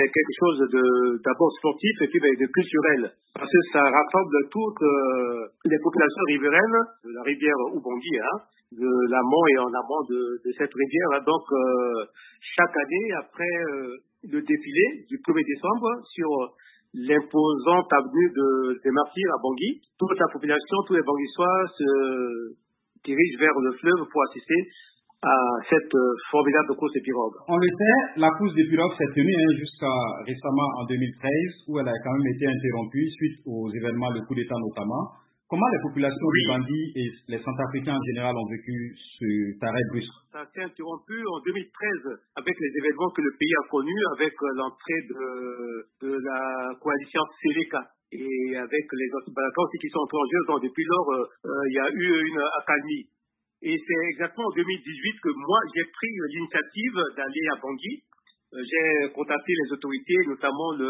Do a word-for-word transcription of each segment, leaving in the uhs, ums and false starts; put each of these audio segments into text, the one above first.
c'est quelque chose de d'abord sportif et puis ben, de culturel. Parce que ça rassemble toutes euh, les populations riveraines de la rivière Ubangui, hein, de l'amont et en amont de, de cette rivière. Hein. Donc, euh, chaque année, après euh, le défilé du premier décembre sur l'imposante avenue de, des Martyrs à Bangui, toute la population, tous les Banguissois se dirigent vers le fleuve pour assister à cette euh, formidable course des pirogues. On le sait, la course des pirogues s'est tenue hein, jusqu'à récemment en deux mille treize, où elle a quand même été interrompue suite aux événements, le coup d'État notamment. Comment les populations oui. du Bangui et les Centrafricains en général ont vécu cet arrêt brusque? Ça s'est interrompu en deux mille treize avec les événements que le pays a connus, avec l'entrée de, de la coalition Seleka et avec les autres Balkans qui sont entrés en jeu. Donc depuis lors, il euh, euh, y a eu une accalmie. Et c'est exactement en deux mille dix-huit que moi, j'ai pris l'initiative d'aller à Bangui. Euh, j'ai contacté les autorités, notamment le,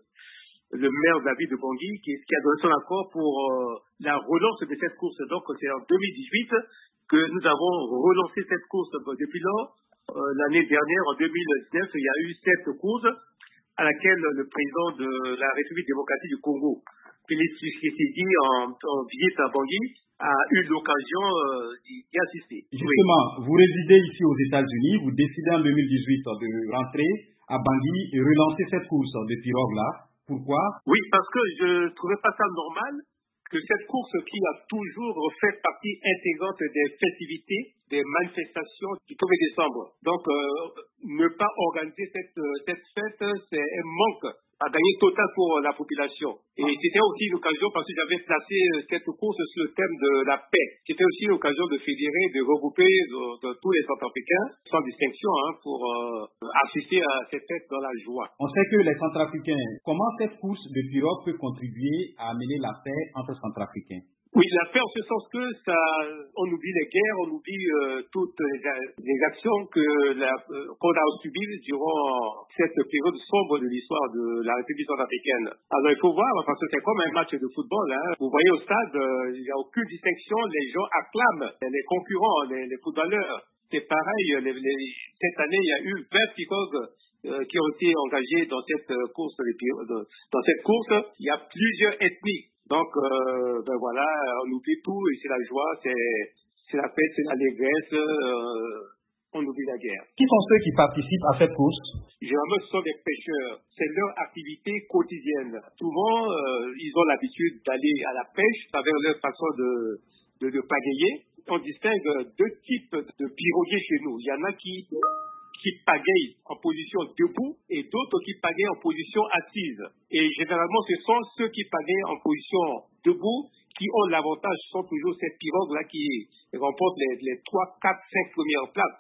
le maire de la ville de Bangui, qui, qui a donné son accord pour euh, la relance de cette course. Donc, c'est en deux mille dix-huit que nous avons relancé cette course. Depuis lors, euh, l'année dernière, en deux mille dix-neuf, il y a eu cette course à laquelle le président de la République démocratique du Congo, Félix Tshisekedi, en, en visite à Bangui, a eu l'occasion euh, d'y assister. Justement, oui. Vous résidez ici aux États-Unis, vous décidez en deux mille dix-huit de rentrer à Bangui et relancer cette course de pirogue-là. Pourquoi? Oui, parce que je ne trouvais pas ça normal que cette course qui a toujours fait partie intégrante des festivités, des manifestations du premier décembre. Donc, euh, ne pas organiser cette, cette fête, c'est un manque à gagner total pour la population. Et c'était aussi une occasion parce que j'avais placé cette course sur le thème de la paix. C'était aussi une occasion de fédérer, de regrouper de, de tous les Centrafricains, sans distinction, hein, pour euh, assister à cette fête dans la joie. On sait que les Centrafricains, comment cette course de pirogue peut contribuer à amener la paix entre Centrafricains? Oui, la paix en ce sens que ça, on oublie les guerres, on oublie euh, toutes les, les actions que la, euh, qu'on a subies durant cette période sombre de l'histoire de la République centrafricaine. Alors il faut voir, parce que c'est comme un match de football. Hein. Vous voyez au stade, euh, il n'y a aucune distinction, les gens acclament les concurrents, les, les footballeurs. C'est pareil, les, les, cette année il y a eu vingt pirogues euh, qui ont été engagées dans cette course, dans cette course. Il y a plusieurs ethnies. Donc, euh, ben voilà, on oublie tout et c'est la joie, c'est, c'est la fête, c'est l'allégresse, euh, on oublie la guerre. Qui sont ceux qui participent à cette course? Généralement, ce sont des pêcheurs. C'est leur activité quotidienne. Souvent, euh, ils ont l'habitude d'aller à la pêche à travers leur façon de, de, de pagayer. On distingue deux types de piroguiers chez nous. Il y en a qui... qui pagayent en position debout et d'autres qui pagayent en position assise. Et généralement, ce sont ceux qui pagayent en position debout qui ont l'avantage, ce sont toujours ces pirogues-là qui remportent les, les trois, quatre, cinq premières places.